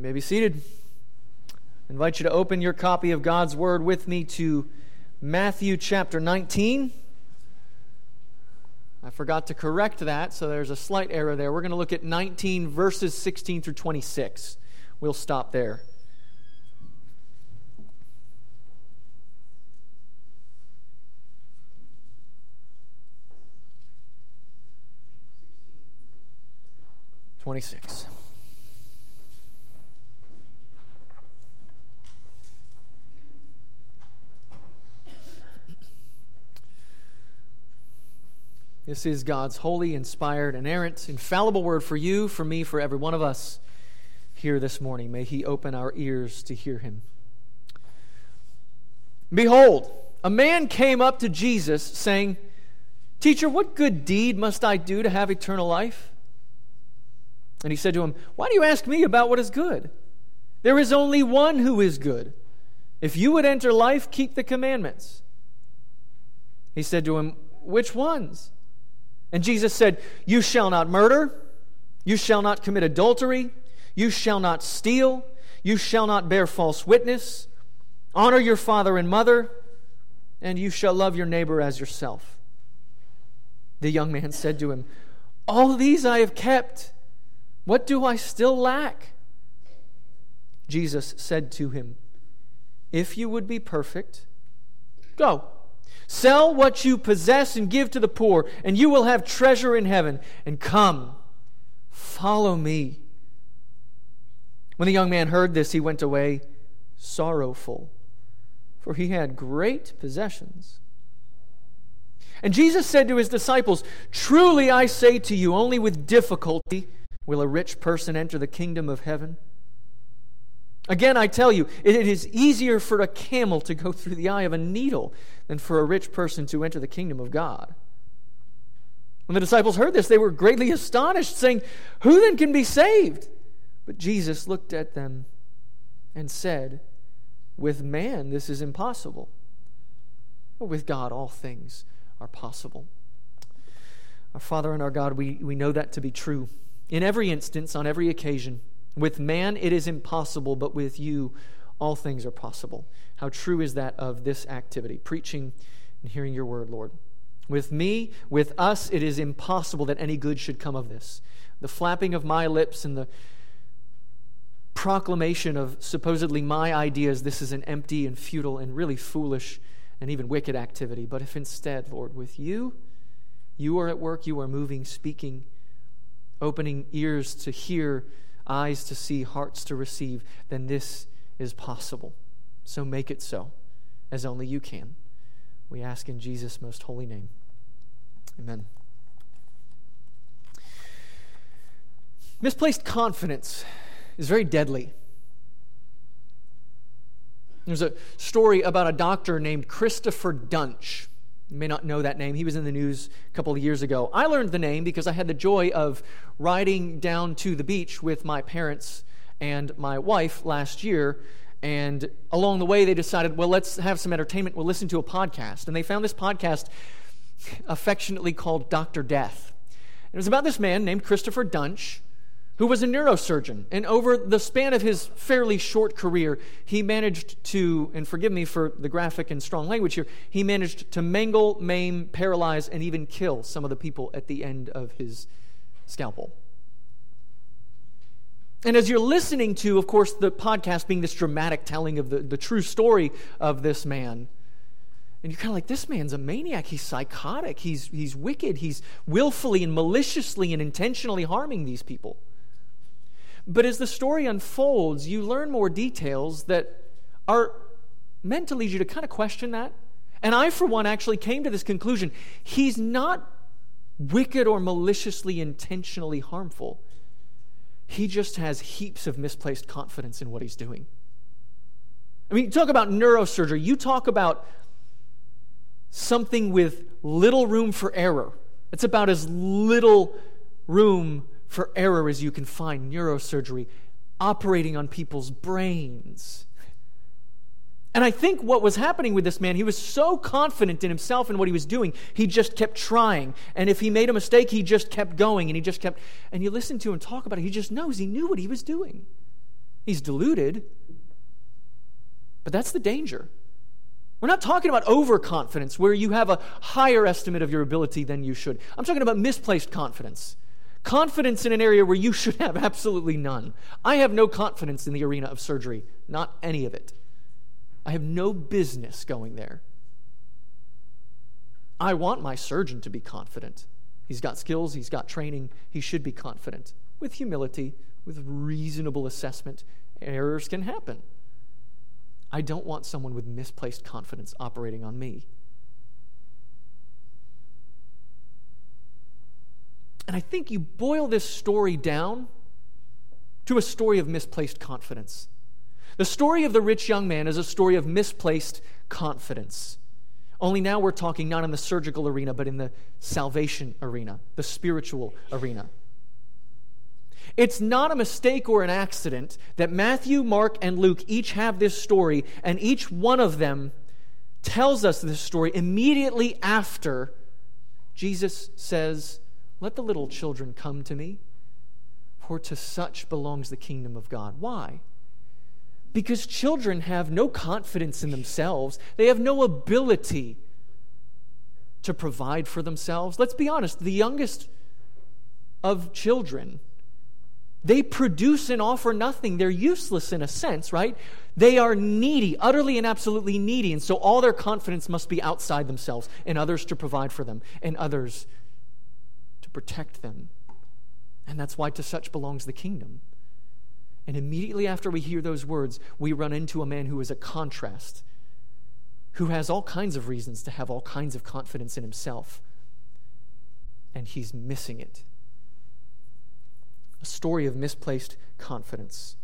You may be seated. I invite you to open your copy of God's Word with me to Matthew chapter 19. I forgot to correct that, so there's a slight error there. We're going to look at 19 verses 16 through 26. We'll stop there. This is God's holy, inspired, inerrant, infallible word for you, for me, for every one of us here this morning. May He open our ears to hear Him. Behold, a man came up to Jesus, saying, "Teacher, what good deed must I do to have eternal life?" And He said to him, "Why do you ask me about what is good? There is only one who is good. If you would enter life, keep the commandments." He said to him, "Which ones?" And Jesus said, "You shall not murder, you shall not commit adultery, you shall not steal, you shall not bear false witness, honor your father and mother, and you shall love your neighbor as yourself." The young man said to him, "All these I have kept. What do I still lack?" Jesus said to him, "If you would be perfect, go. Sell what you possess and give to the poor, and you will have treasure in heaven. And come, follow me." When the young man heard this, he went away sorrowful, for he had great possessions. And Jesus said to His disciples, "Truly I say to you, only with difficulty will a rich person enter the kingdom of heaven. Again, I tell you, it is easier for a camel to go through the eye of a needle than for a rich person to enter the kingdom of God." When the disciples heard this, they were greatly astonished, saying, "Who then can be saved?" But Jesus looked at them and said, "With man this is impossible, but with God all things are possible." Our Father and our God, we know that to be true. In every instance, on every occasion, with man it is impossible, but with you all things are possible. How true is that of this activity, preaching and hearing your word, Lord. With me, with us, it is impossible that any good should come of this. The flapping of my lips and the proclamation of supposedly my ideas, this is an empty and futile and really foolish and even wicked activity. But if instead, Lord, with you, you are at work, you are moving, speaking, opening ears to hear, eyes to see, hearts to receive, then this is possible. So make it so, as only you can. We ask in Jesus' most holy name. Amen. Misplaced confidence is very deadly. There's a story about a doctor named Christopher Duntsch. You may not know that name. He was in the news a couple of years ago. I learned the name because I had the joy of riding down to the beach with my parents and my wife last year. And along the way, they decided, well, let's have some entertainment. We'll listen to a podcast. And they found this podcast affectionately called Dr. Death. It was about this man named Christopher Duntsch, who was a neurosurgeon. And over the span of his fairly short career, he managed to, and forgive me for the graphic and strong language here, he managed to mangle, maim, paralyze, and even kill some of the people at the end of his scalpel. And as you're listening to, of course, the podcast being this dramatic telling of the true story of this man, and you're kind of like, this man's a maniac, he's psychotic, he's wicked, he's willfully and maliciously and intentionally harming these people. But as the story unfolds, you learn more details that are meant to lead you to kind of question that. And I, for one, actually came to this conclusion. He's not wicked or maliciously, intentionally harmful. He just has heaps of misplaced confidence in what he's doing. I mean, you talk about neurosurgery. You talk about something with little room for error. It's about as little room for error as you can find. Neurosurgery, operating on people's brains. And I think what was happening with this man, he was so confident in himself and what he was doing, he just kept trying. And if he made a mistake, he just kept going, and he just kept... And you listen to him talk about it, he just knows, he knew what he was doing. He's deluded, but that's the danger. We're not talking about overconfidence where you have a higher estimate of your ability than you should. I'm talking about misplaced confidence. Confidence in an area where you should have absolutely none. I have no confidence in the arena of surgery, not any of it. I have no business going there. I want my surgeon to be confident. He's got skills, he's got training, he should be confident. With humility, with reasonable assessment, errors can happen. I don't want someone with misplaced confidence operating on me. And I think you boil this story down to a story of misplaced confidence. The story of the rich young man is a story of misplaced confidence. Only now we're talking not in the surgical arena, but in the salvation arena, the spiritual arena. It's not a mistake or an accident that Matthew, Mark, and Luke each have this story, and each one of them tells us this story immediately after Jesus says, "Let the little children come to me, for to such belongs the kingdom of God." Why? Because children have no confidence in themselves. They have no ability to provide for themselves. Let's be honest, the youngest of children, they produce and offer nothing. They're useless in a sense, right? They are needy, utterly and absolutely needy. And so all their confidence must be outside themselves and others to provide for them and others to protect them. And that's why to such belongs the kingdom. And immediately after we hear those words, we run into a man who is a contrast, who has all kinds of reasons to have all kinds of confidence in himself. And he's missing it. A story of misplaced confidence.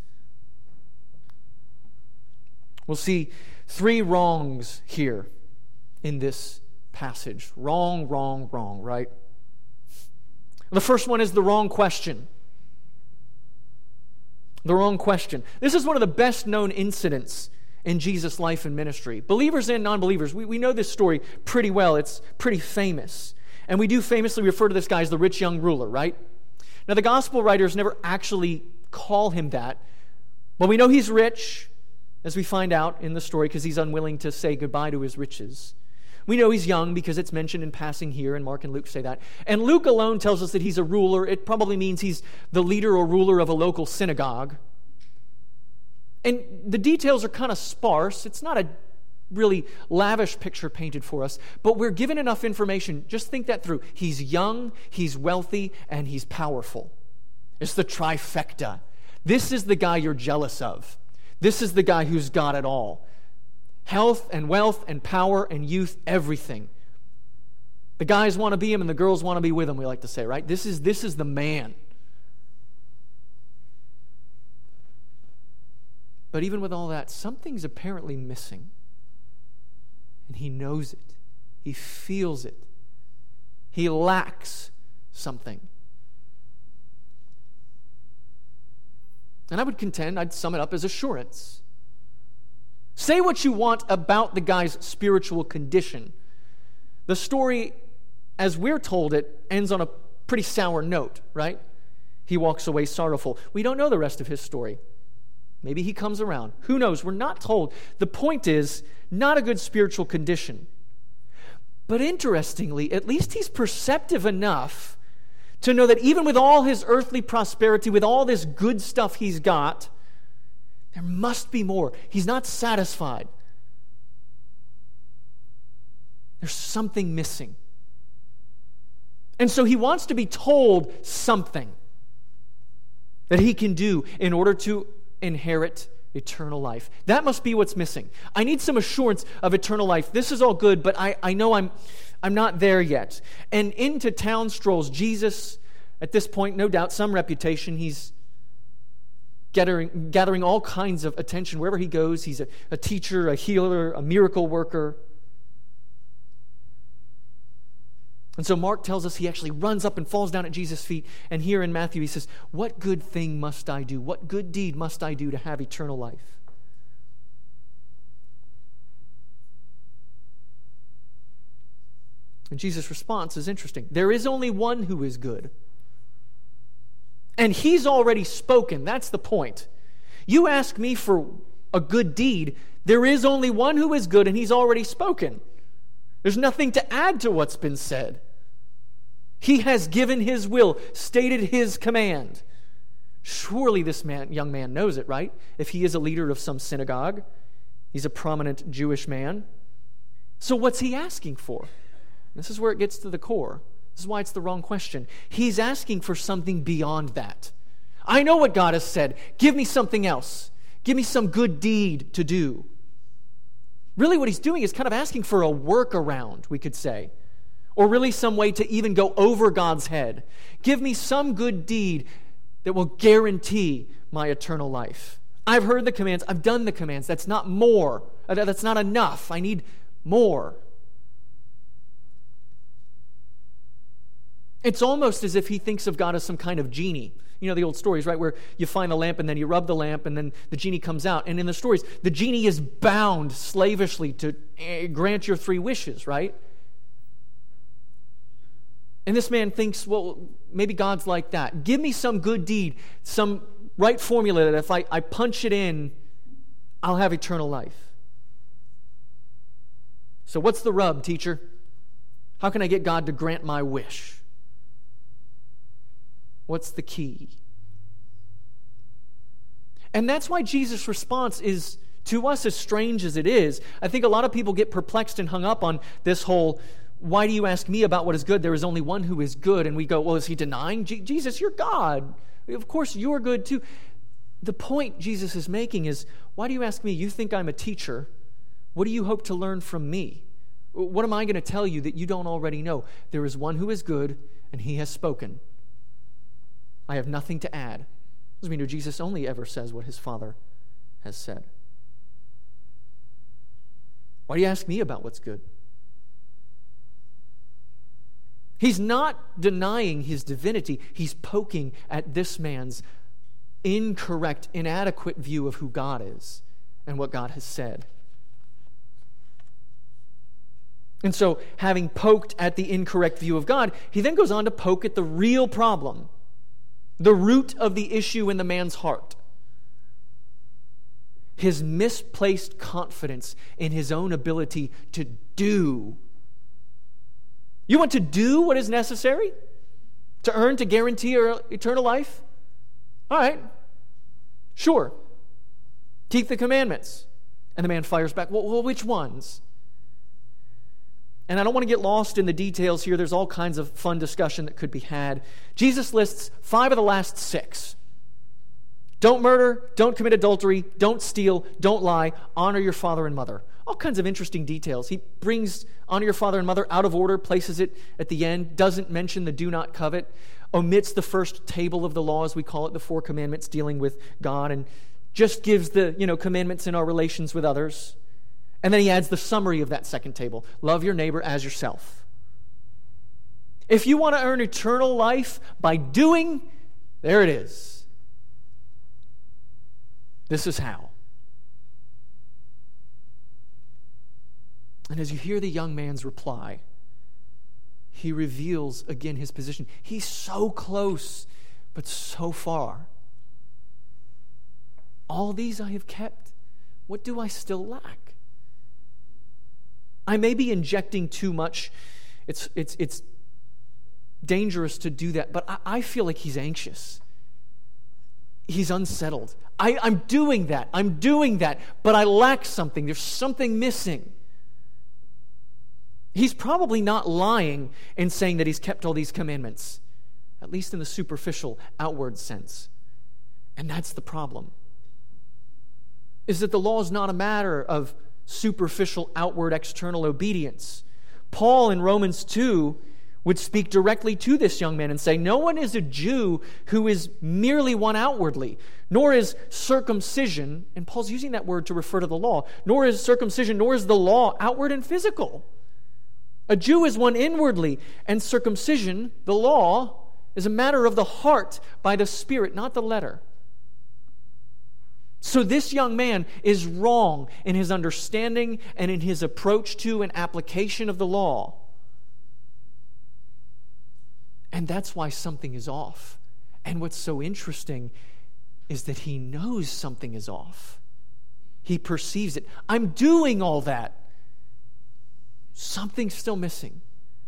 We'll see 3 wrongs here in this passage. Wrong, right? The first one is the wrong question. The wrong question. This is one of the best known incidents in Jesus' life and ministry. Believers and non-believers, we know this story pretty well. It's pretty famous. And we do famously refer to this guy as the rich young ruler, right? Now, the gospel writers never actually call him that. But we know he's rich, as we find out in the story, because he's unwilling to say goodbye to his riches. We know he's young because it's mentioned in passing here, and Mark and Luke say that. And Luke alone tells us that he's a ruler. It probably means he's the leader or ruler of a local synagogue. And the details are kind of sparse. It's not a really lavish picture painted for us, but we're given enough information. Just think that through. He's young, he's wealthy, and he's powerful. It's the trifecta. This is the guy you're jealous of. This is the guy who's got it all. Health and wealth and power and youth, everything. The guys want to be him and the girls want to be with him, we like to say, right? This is the man. But even with all that, something's apparently missing. And he knows it. He feels it. He lacks something. And I would contend, I'd sum it up as assurance. Say what you want about the guy's spiritual condition. The story, as we're told it, ends on a pretty sour note, right? He walks away sorrowful. We don't know the rest of his story. Maybe he comes around. Who knows? We're not told. The point is, not a good spiritual condition. But interestingly, at least he's perceptive enough to know that even with all his earthly prosperity, with all this good stuff he's got, there must be more. He's not satisfied. There's something missing. And so he wants to be told something that he can do in order to inherit eternal life. That must be what's missing. I need some assurance of eternal life. This is all good, but I know I'm not there yet. And into town strolls Jesus. At this point, no doubt, some reputation. He's gathering all kinds of attention wherever he goes. He's a teacher, a healer, a miracle worker. And so Mark tells us he actually runs up and falls down at Jesus' feet. And here in Matthew he says, "What good thing must I do? What good deed must I do to have eternal life?" And Jesus' response is interesting. There is only one who is good. And he's already spoken. That's the point. You ask me for a good deed. There is only one who is good, and he's already spoken. There's nothing to add to what's been said. He has given his will, stated his command. Surely this young man knows it, right? If he is a leader of some synagogue, he's a prominent Jewish man. So what's he asking for? This is where it gets to the core. This is why it's the wrong question. He's asking for something beyond that. I know what God has said. Give me something else. Give me some good deed to do. Really what he's doing is kind of asking for a workaround, we could say. Or really some way to even go over God's head. Give me some good deed that will guarantee my eternal life. I've heard the commands. I've done the commands. That's not more. That's not enough. I need more. It's almost as if he thinks of God as some kind of genie. You know the old stories, right, where you find the lamp and then you rub the lamp and then the genie comes out. And in the stories, the genie is bound slavishly to grant your 3 wishes, right? And this man thinks, well, maybe God's like that. Give me some good deed, some right formula that if I punch it in, I'll have eternal life. So what's the rub, teacher? How can I get God to grant my wish? What's the key? And that's why Jesus' response is, to us, as strange as it is. I think a lot of people get perplexed and hung up on this whole, why do you ask me about what is good? There is only one who is good. And we go, well, is he denying? Jesus, you're God. Of course, you're good too. The point Jesus is making is, why do you ask me? You think I'm a teacher. What do you hope to learn from me? What am I going to tell you that you don't already know? There is one who is good, and he has spoken. I have nothing to add. Doesn't mean Jesus only ever says what his Father has said. Why do you ask me about what's good? He's not denying his divinity. He's poking at this man's incorrect, inadequate view of who God is and what God has said. And so, having poked at the incorrect view of God, he then goes on to poke at the real problem. The root of the issue in the man's heart. His misplaced confidence in his own ability to do. You want to do what is necessary? To earn, to guarantee eternal life? All right. Sure. Keep the commandments. And the man fires back, well, which ones? And I don't want to get lost in the details here. There's all kinds of fun discussion that could be had. Jesus lists 5 of the last 6. Don't murder, don't commit adultery, don't steal, don't lie, honor your father and mother. All kinds of interesting details. He brings honor your father and mother out of order, places it at the end, doesn't mention the do not covet, omits the first table of the law, as we call it, the 4 commandments dealing with God, and just gives the commandments in our relations with others. And then he adds the summary of that second table. Love your neighbor as yourself. If you want to earn eternal life by doing, there it is. This is how. And as you hear the young man's reply, he reveals again his position. He's so close, but so far. All these I have kept. What do I still lack? I may be injecting too much. It's dangerous to do that, but I feel like he's anxious. He's unsettled. I'm doing that, but I lack something. There's something missing. He's probably not lying in saying that he's kept all these commandments, at least in the superficial, outward sense. And that's the problem. Is that the law is not a matter of superficial, outward, external obedience. Paul in Romans 2 would speak directly to this young man and say, no one is a Jew who is merely one outwardly, nor is circumcision, and Paul's using that word to refer to the law, nor is circumcision, nor is the law outward and physical. A Jew is one inwardly, and circumcision, the law, is a matter of the heart by the Spirit, not the letter. So this young man is wrong in his understanding and in his approach to and application of the law. And that's why something is off. And what's so interesting is that he knows something is off. He perceives it. I'm doing all that. Something's still missing.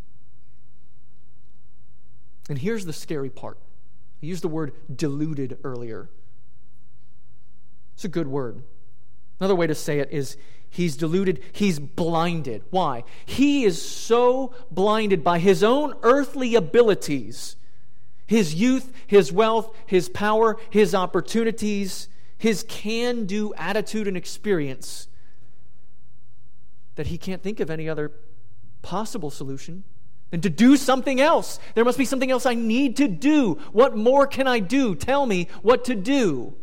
And here's the scary part. I used the word deluded earlier. It's a good word. Another way to say it is he's deluded, he's blinded. Why? He is so blinded by his own earthly abilities, his youth, his wealth, his power, his opportunities, his can-do attitude and experience, that he can't think of any other possible solution than to do something else. There must be something else I need to do. What more can I do? Tell me what to do.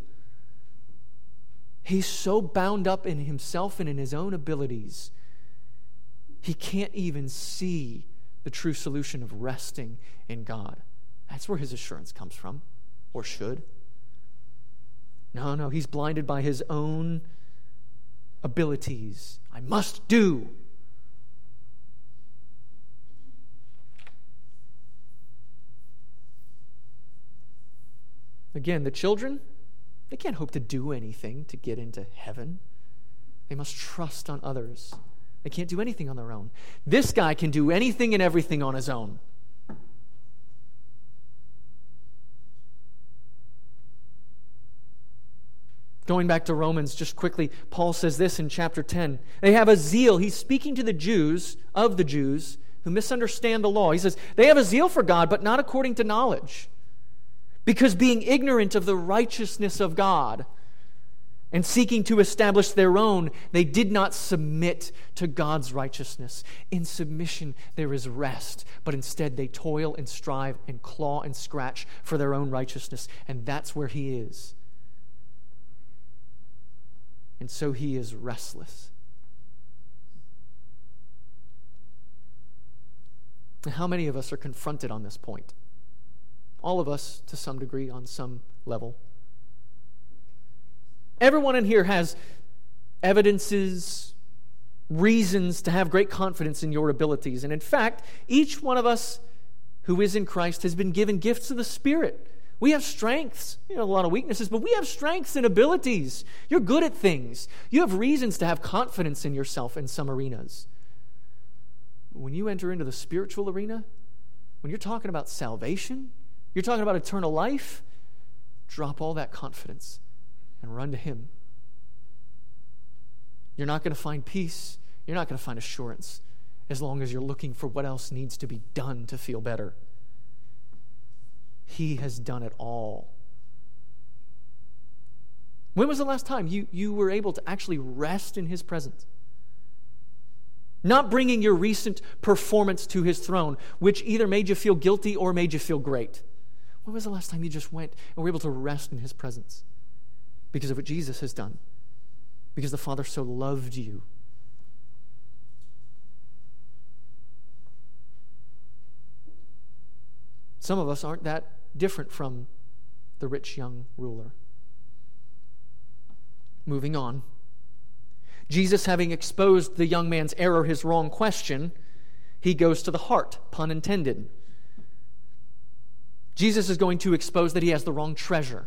He's so bound up in himself and in his own abilities, he can't even see the true solution of resting in God. That's where his assurance comes from, or should. No, he's blinded by his own abilities. I must do. Again, the children, they can't hope to do anything to get into heaven. They must trust on others. They can't do anything on their own. This guy can do anything and everything on his own. Going back to Romans just quickly, Paul says this in chapter 10. They have a zeal. He's speaking to the Jews, who misunderstand the law. He says, they have a zeal for God, but not according to knowledge. Because being ignorant of the righteousness of God and seeking to establish their own, they did not submit to God's righteousness. In submission, there is rest, but instead they toil and strive and claw and scratch for their own righteousness, and that's where he is. And so he is restless. And how many of us are confronted on this point? All of us, to some degree, on some level. Everyone in here has evidences, reasons to have great confidence in your abilities. And in fact, each one of us who is in Christ has been given gifts of the Spirit. We have strengths. You know, a lot of weaknesses, but we have strengths and abilities. You're good at things. You have reasons to have confidence in yourself in some arenas. When you enter into the spiritual arena, when you're talking about salvation, you're talking about eternal life, drop all that confidence and run to him. You're not going to find peace. You're not going to find assurance as long as you're looking for what else needs to be done to feel better. He has done it all. When was the last time you were able to actually rest in his presence? Not bringing your recent performance to his throne, which either made you feel guilty or made you feel great. When was the last time you just went and were able to rest in his presence? Because of what Jesus has done. Because the Father so loved you. Some of us aren't that different from the rich young ruler. Moving on. Jesus, having exposed the young man's error, his wrong question, he goes to the heart, pun intended. Jesus is going to expose that he has the wrong treasure.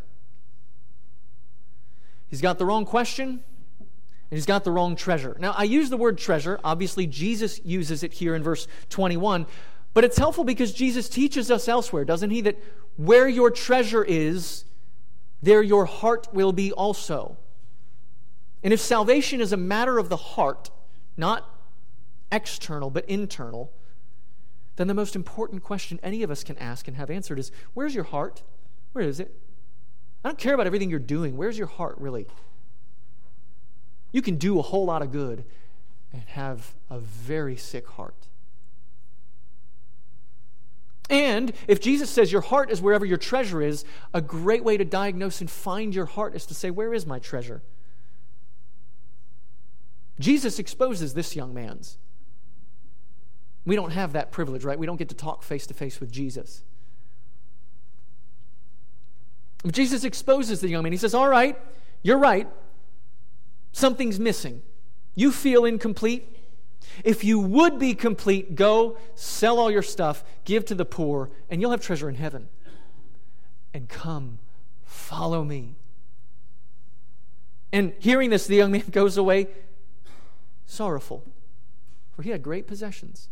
He's got the wrong question, and he's got the wrong treasure. Now, I use the word treasure. Obviously, Jesus uses it here in verse 21, but it's helpful because Jesus teaches us elsewhere, doesn't he, that where your treasure is, there your heart will be also. And if salvation is a matter of the heart, not external but internal, then the most important question any of us can ask and have answered is, where's your heart? Where is it? I don't care about everything you're doing. Where's your heart really? You can do a whole lot of good and have a very sick heart. And if Jesus says your heart is wherever your treasure is, a great way to diagnose and find your heart is to say, where is my treasure? Jesus exposes this young man's. We don't have that privilege, right? We don't get to talk face to face with Jesus. But Jesus exposes the young man. He says, all right, you're right. Something's missing. You feel incomplete. If you would be complete, go, sell all your stuff, give to the poor, and you'll have treasure in heaven. And come, follow me. And hearing this, the young man goes away sorrowful, for he had great possessions.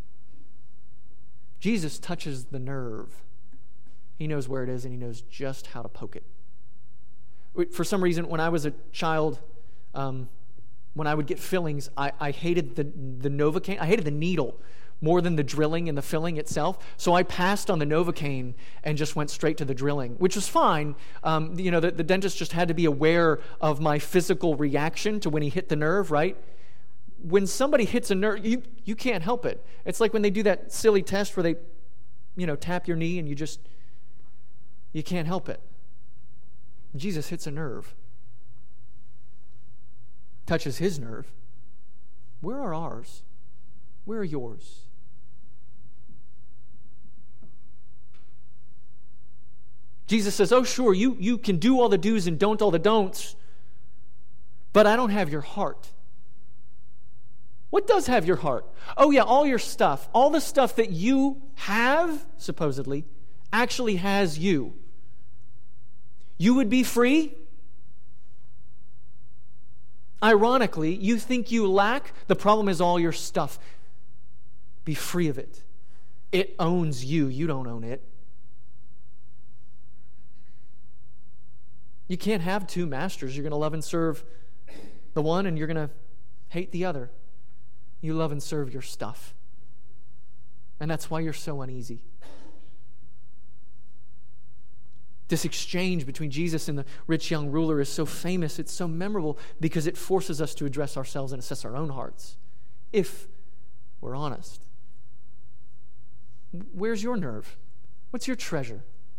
Jesus touches the nerve. He knows where it is, and he knows just how to poke it. For some reason, when I was a child, when I would get fillings, I hated the Novocaine. I hated the needle more than the drilling and the filling itself. So I passed on the Novocaine and just went straight to the drilling, which was fine. The dentist just had to be aware of my physical reaction to when he hit the nerve, right? When somebody hits a nerve, you can't help it. It's like when they do that silly test where they, tap your knee and you can't help it. Jesus hits a nerve, touches his nerve. Where are ours? Where are yours? Jesus says, oh, sure, you can do all the do's and don't all the don'ts, but I don't have your heart. What does have your heart? Oh, yeah, all your stuff. All the stuff that you have, supposedly, actually has you. You would be free. Ironically, you think you lack. The problem is all your stuff. Be free of it. It owns you. You don't own it. You can't have two masters. You're going to love and serve the one, and you're going to hate the other. You love and serve your stuff. And that's why you're so uneasy. This exchange between Jesus and the rich young ruler is so famous, it's so memorable, because it forces us to address ourselves and assess our own hearts, if we're honest. Where's your nerve? What's your treasure?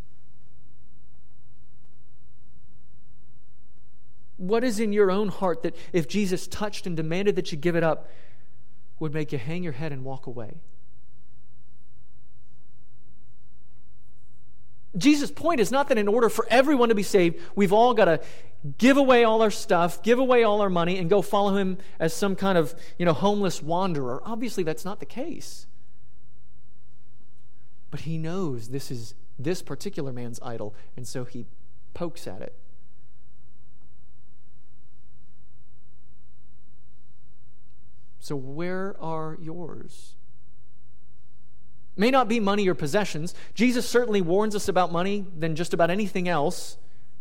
What is in your own heart that if Jesus touched and demanded that you give it up, would make you hang your head and walk away? Jesus' point is not that in order for everyone to be saved, we've all got to give away all our stuff, give away all our money, and go follow him as some kind of, homeless wanderer. Obviously, that's not the case. But he knows this is this particular man's idol, and so he pokes at it. So where are yours? May not be money or possessions. Jesus certainly warns us about money than just about anything else.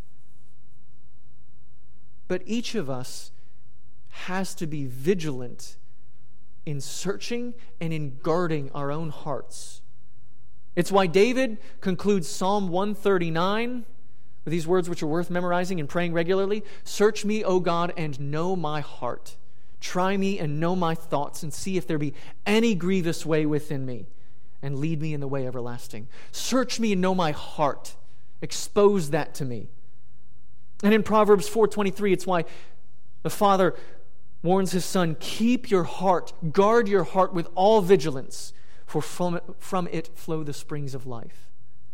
But each of us has to be vigilant in searching and in guarding our own hearts. It's why David concludes Psalm 139 with these words, which are worth memorizing and praying regularly. Search me, O God, and know my heart. Try me and know my thoughts, and see if there be any grievous way within me, and lead me in the way everlasting. Search me and know my heart. Expose that to me. And in Proverbs 4:23, it's why the Father warns his Son, keep your heart, guard your heart with all vigilance, for from it flow the springs of life.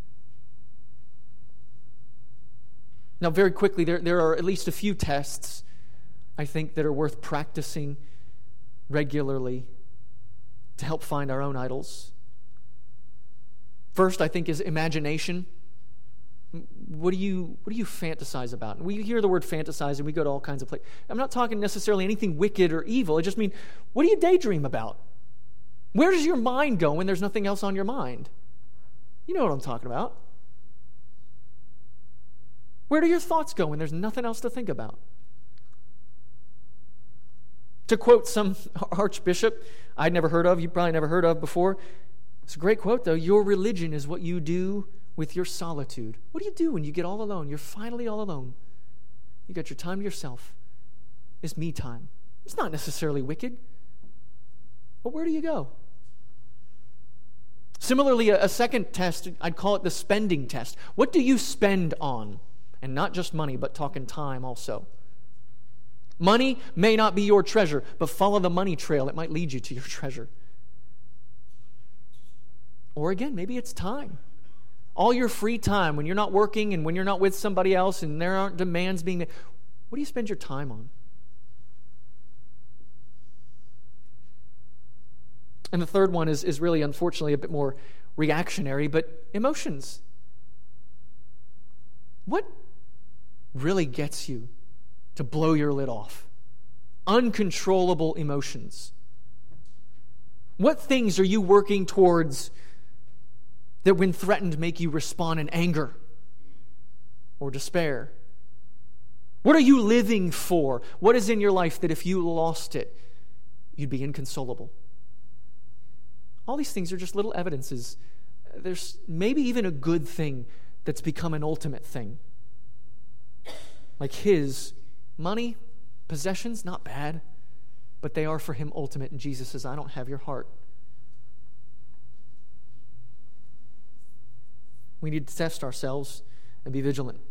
Now, very quickly, there are at least a few tests, I think, that are worth practicing regularly to help find our own idols. First, I think, is imagination. What do you fantasize about? And we hear the word fantasize and we go to all kinds of places. I'm not talking necessarily anything wicked or evil. I just mean, what do you daydream about? Where does your mind go when there's nothing else on your mind? You know what I'm talking about. Where do your thoughts go when there's nothing else to think about? To quote some archbishop I'd never heard of, you probably never heard of before. It's a great quote, though. Your religion is what you do with your solitude. What do you do when you get all alone? You're finally all alone. You got your time to yourself. It's me time. It's not necessarily wicked. But where do you go? Similarly, a second test, I'd call it the spending test. What do you spend on? And not just money, but talking time also. Money may not be your treasure, but follow the money trail. It might lead you to your treasure. Or again, maybe it's time. All your free time, when you're not working and when you're not with somebody else and there aren't demands being made, what do you spend your time on? And the third one is really, unfortunately, a bit more reactionary, but emotions. What really gets you to blow your lid off. Uncontrollable emotions. What things are you working towards that when threatened make you respond in anger or despair? What are you living for? What is in your life that if you lost it, you'd be inconsolable? All these things are just little evidences. There's maybe even a good thing that's become an ultimate thing. Like his money, possessions, not bad, but they are for him ultimate. And Jesus says, I don't have your heart. We need to test ourselves and be vigilant.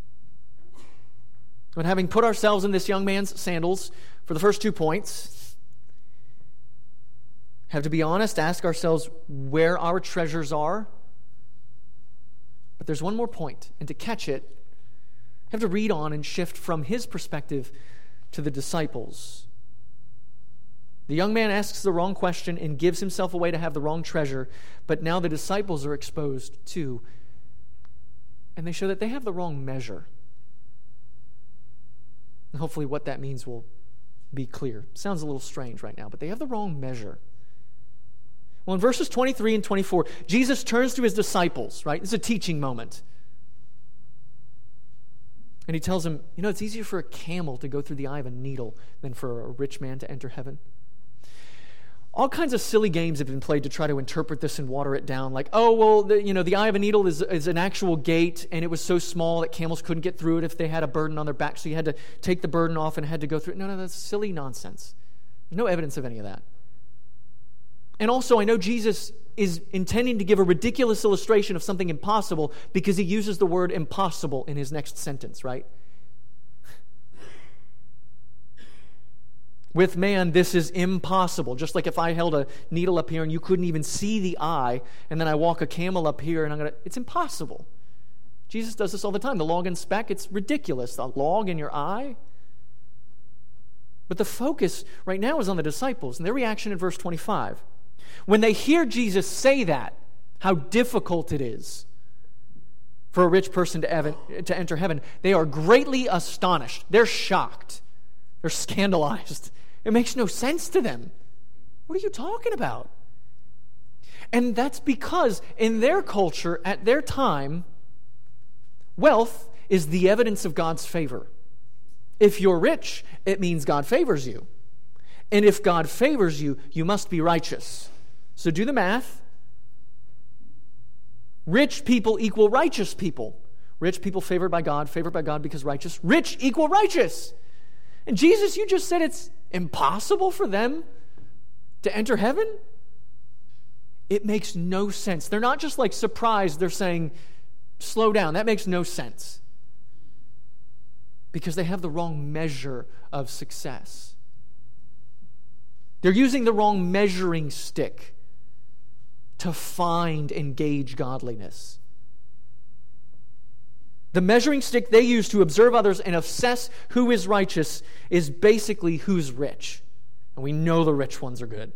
But having put ourselves in this young man's sandals for the first 2 points, have to be honest, ask ourselves where our treasures are. But there's one more point, and to catch it, have to read on and shift from his perspective to the disciples. The young man asks the wrong question and gives himself away to have the wrong treasure, but now the disciples are exposed too, and they show that they have the wrong measure. And hopefully what that means will be clear. Sounds a little strange right now, but they have the wrong measure. Well, in verses 23 and 24, Jesus turns to his disciples, right? It's a teaching moment. And he tells them, it's easier for a camel to go through the eye of a needle than for a rich man to enter heaven. All kinds of silly games have been played to try to interpret this and water it down. Like, the eye of a needle is an actual gate, and it was so small that camels couldn't get through it if they had a burden on their back, so you had to take the burden off and had to go through it. No, that's silly nonsense. There's no evidence of any of that. And also, I know Jesus is intending to give a ridiculous illustration of something impossible because he uses the word impossible in his next sentence, right? With man, this is impossible. Just like if I held a needle up here and you couldn't even see the eye, and then I walk a camel up here and it's impossible. Jesus does this all the time. The log and speck, it's ridiculous. The log in your eye. But the focus right now is on the disciples and their reaction in verse 25. When they hear Jesus say that, how difficult it is for a rich person to enter heaven, they are greatly astonished. They're shocked. They're scandalized. It makes no sense to them. What are you talking about? And that's because in their culture, at their time, wealth is the evidence of God's favor. If you're rich, it means God favors you. And if God favors you, you must be righteous. So do the math. Rich people equal righteous people. Rich people favored by God because righteous. Rich equal righteous. And Jesus, you just said it's impossible for them to enter heaven? It makes no sense. They're not just like surprised. They're saying, slow down. That makes no sense. Because they have the wrong measure of success. They're using the wrong measuring stick to find and gauge godliness. The measuring stick they use to observe others and assess who is righteous is basically who's rich. And we know the rich ones are good.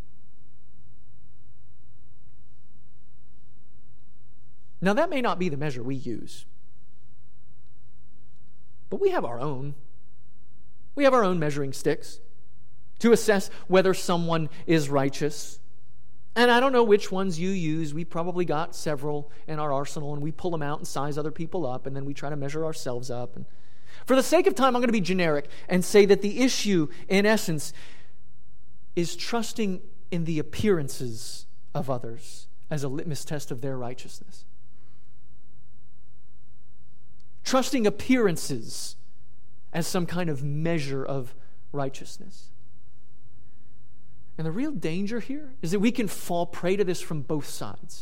Now, that may not be the measure we use. But we have our own. We have our own measuring sticks to assess whether someone is righteous. And I don't know which ones you use. We probably got several in our arsenal, and we pull them out and size other people up, and then we try to measure ourselves up. And for the sake of time, I'm going to be generic and say that the issue, in essence, is trusting in the appearances of others as a litmus test of their righteousness. Trusting appearances as some kind of measure of righteousness. And the real danger here is that we can fall prey to this from both sides.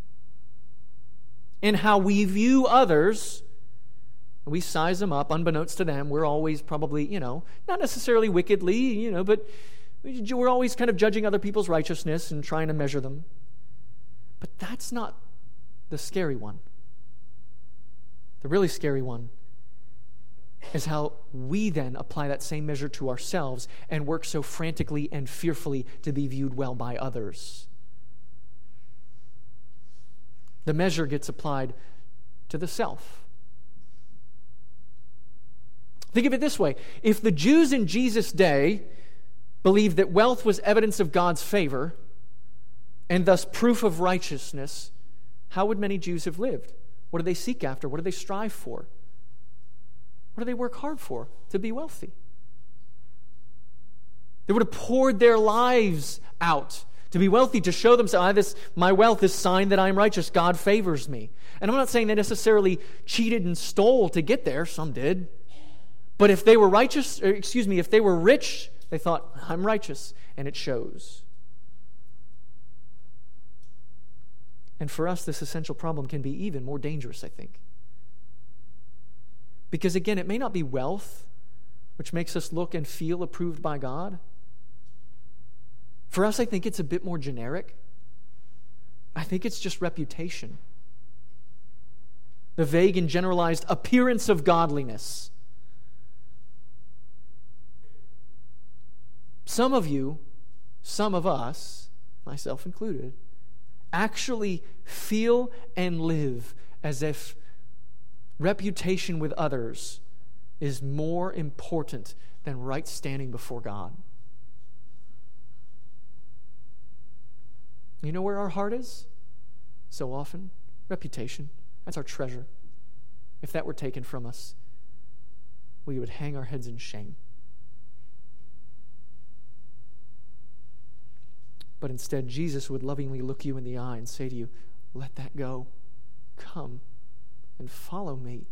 In how we view others, we size them up unbeknownst to them. We're always probably, not necessarily wickedly, but we're always kind of judging other people's righteousness and trying to measure them. But that's not the scary one. The really scary one is how we then apply that same measure to ourselves and work so frantically and fearfully to be viewed well by others. The measure gets applied to the self. Think of it this way. If the Jews in Jesus' day believed that wealth was evidence of God's favor and thus proof of righteousness, how would many Jews have lived? What do they seek after? What do they strive for? What do they work hard for? To be wealthy. They would have poured their lives out to be wealthy, to show themselves, my wealth is sign that I'm righteous. God favors me. And I'm not saying they necessarily cheated and stole to get there. Some did. But if they were if they were rich, they thought, I'm righteous, and it shows. And for us, this essential problem can be even more dangerous, I think. Because again, it may not be wealth which makes us look and feel approved by God. For us, I think it's a bit more generic. I think it's just reputation. The vague and generalized appearance of godliness. Some of you, some of us, myself included, actually feel and live as if reputation with others is more important than right standing before God. You know where our heart is? So often, reputation. That's our treasure. If that were taken from us, we would hang our heads in shame. But instead, Jesus would lovingly look you in the eye and say to you, let that go. Come and follow me.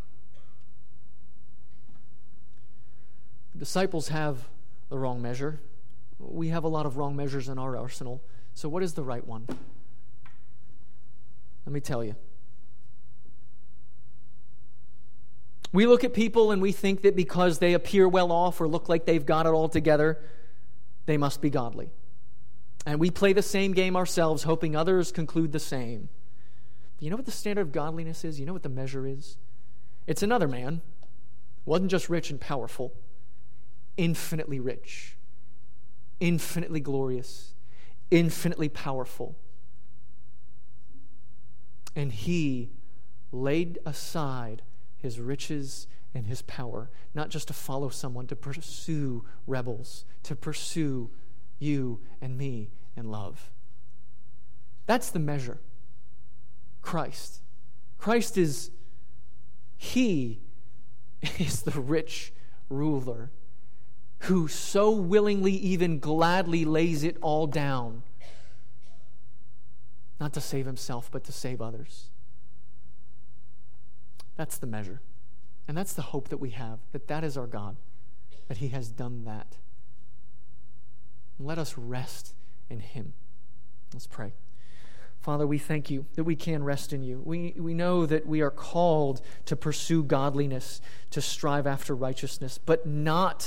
The disciples have the wrong measure. We have a lot of wrong measures in our arsenal. So what is the right one? Let me tell you. We look at people and we think that because they appear well off or look like they've got it all together, they must be godly. And we play the same game ourselves, hoping others conclude the same. You know what the standard of godliness is? You know what the measure is? It's another man. Wasn't just rich and powerful. Infinitely rich. Infinitely glorious. Infinitely powerful. And he laid aside his riches and his power, not just to follow someone, to pursue rebels, to pursue you and me in love. That's the measure. Christ. Christ is the rich ruler who so willingly, even gladly lays it all down, not to save himself, but to save others. That's the measure. And that's the hope that we have, that is our God, that he has done that. Let us rest in him. Let's pray. Father, we thank you that we can rest in you. We know that we are called to pursue godliness, to strive after righteousness, but not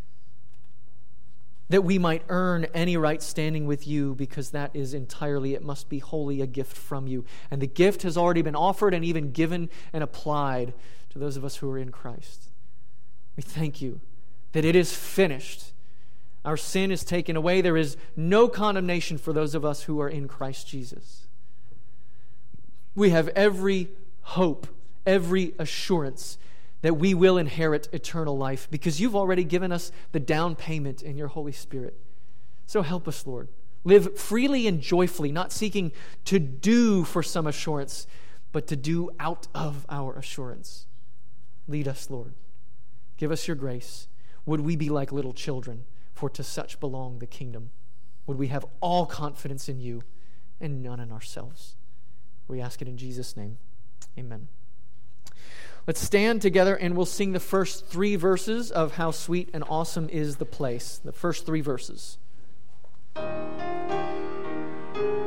that we might earn any right standing with you, because that is entirely, it must be wholly a gift from you. And the gift has already been offered and even given and applied to those of us who are in Christ. We thank you that it is finished. Our sin is taken away. There is no condemnation for those of us who are in Christ Jesus. We have every hope, every assurance that we will inherit eternal life, because you've already given us the down payment in your Holy Spirit. So help us, Lord. Live freely and joyfully, not seeking to do for some assurance, but to do out of our assurance. Lead us, Lord. Give us your grace. Would we be like little children, for to such belong the kingdom. Would we have all confidence in you and none in ourselves. We ask it in Jesus' name. Amen. Let's stand together and we'll sing the first 3 verses of How Sweet and Awesome is the Place. The first 3 verses.